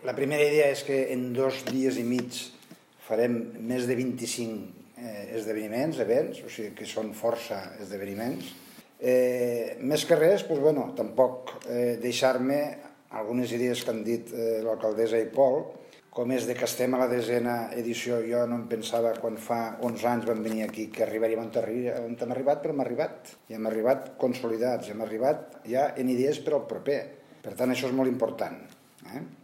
la primera idea és que en 2 dies i mig farem més de 25 esdeveniments, events, o sigui que són força esdeveniments. Més que res, tampoc deixar-me algunes idees que han dit l'alcaldessa i Pol, com és que estem a la 10a edició. Jo no em pensava quan fa 11 anys vam venir aquí que arribaríem on hem arribat, però hem arribat. I hem arribat consolidats, hem arribat ja en idees per al proper. Per tant, això és molt important.